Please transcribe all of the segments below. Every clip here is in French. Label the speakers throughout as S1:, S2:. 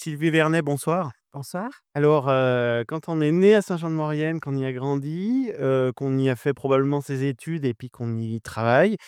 S1: Sylvie Vernet, bonsoir.
S2: Bonsoir.
S1: Alors, quand on est né à Saint-Jean-de-Maurienne, qu'on y a grandi, qu'on y a fait probablement ses études et puis qu'on y travaille,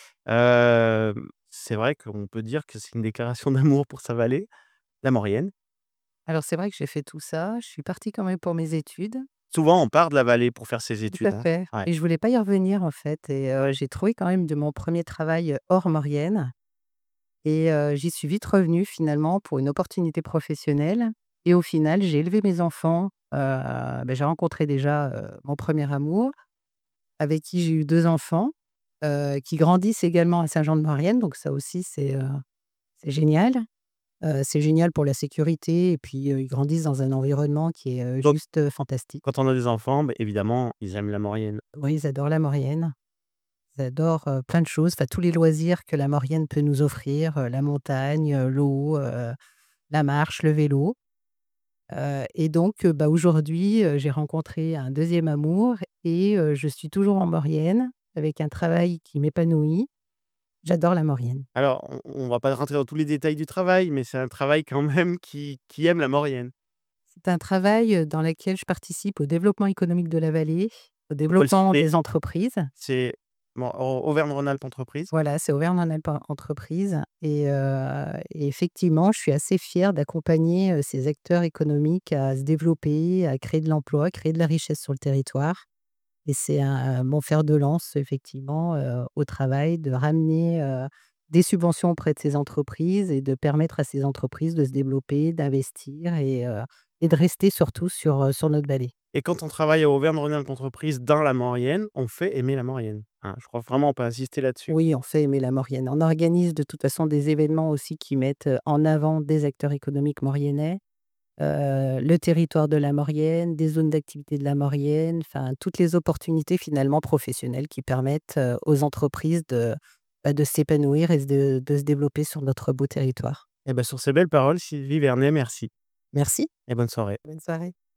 S1: c'est vrai qu'on peut dire que c'est une déclaration d'amour pour sa vallée, la Maurienne.
S2: Alors c'est vrai que j'ai fait tout ça. Je suis partie quand même pour mes études.
S1: Souvent, on part de la vallée pour faire ses
S2: Tout à
S1: études, hein.
S2: fait,
S1: Ouais.
S2: et je voulais pas y revenir en fait, et j'ai trouvé quand même de mon premier travail, hors Maurienne, et j'y suis vite revenue finalement pour une opportunité professionnelle, et au final j'ai élevé mes enfants, j'ai rencontré déjà, mon premier amour avec qui j'ai eu 2 enfants, qui grandissent également à Saint-Jean-de-Maurienne, donc ça aussi c'est génial. C'est génial pour la sécurité, et puis, ils grandissent dans un environnement qui est,
S1: Donc
S2: juste, fantastique.
S1: quand on a des enfants, évidemment, ils aiment la Maurienne.
S2: Oui, ils adorent la Maurienne. Ils adorent, plein de choses, enfin tous les loisirs que la Maurienne peut nous offrir, la montagne, l'eau, la marche, le vélo. Et donc, aujourd'hui, j'ai rencontré un deuxième amour, et je suis toujours en Maurienne avec un travail qui m'épanouit. J'adore la Maurienne.
S1: Alors, on va pas rentrer dans tous les détails du travail, mais c'est un travail quand même qui aime la Maurienne.
S2: C'est un travail, dans lequel je participe au développement économique de la vallée, au
S1: On peut le
S2: développement
S1: citer,
S2: des entreprises.
S1: c'est bon, Auvergne-Rhône-Alpes Entreprises.
S2: Voilà, c'est Auvergne-Rhône-Alpes Entreprises, et effectivement, je suis assez fière d'accompagner, ces acteurs économiques à se développer, à créer de l'emploi, à créer de la richesse sur le territoire, et c'est mon fer de lance effectivement, au travail, de ramener, des subventions auprès de ces entreprises et de permettre à ces entreprises de se développer, d'investir, et de rester surtout sur notre vallée.
S1: Et quand on travaille à Auvergne-Rhône-Alpes Entreprises dans la Maurienne, on fait aimer la Maurienne, hein. Je crois vraiment on peut insister là-dessus.
S2: Oui, on fait aimer la Maurienne. On organise de toute façon des événements aussi qui mettent, en avant des acteurs économiques mauriennais, le territoire de la Maurienne, des zones d'activité de la Maurienne, enfin toutes les opportunités finalement professionnelles qui permettent, aux entreprises de s'épanouir et de se développer sur notre beau territoire.
S1: Et sur ces belles paroles, Sylvie Vernet, merci
S2: Merci,
S1: et bonne soirée.
S2: bonne soirée.